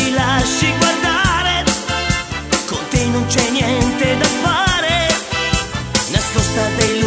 ti lasci guardare, con te non c'è niente da fare, nascosta dei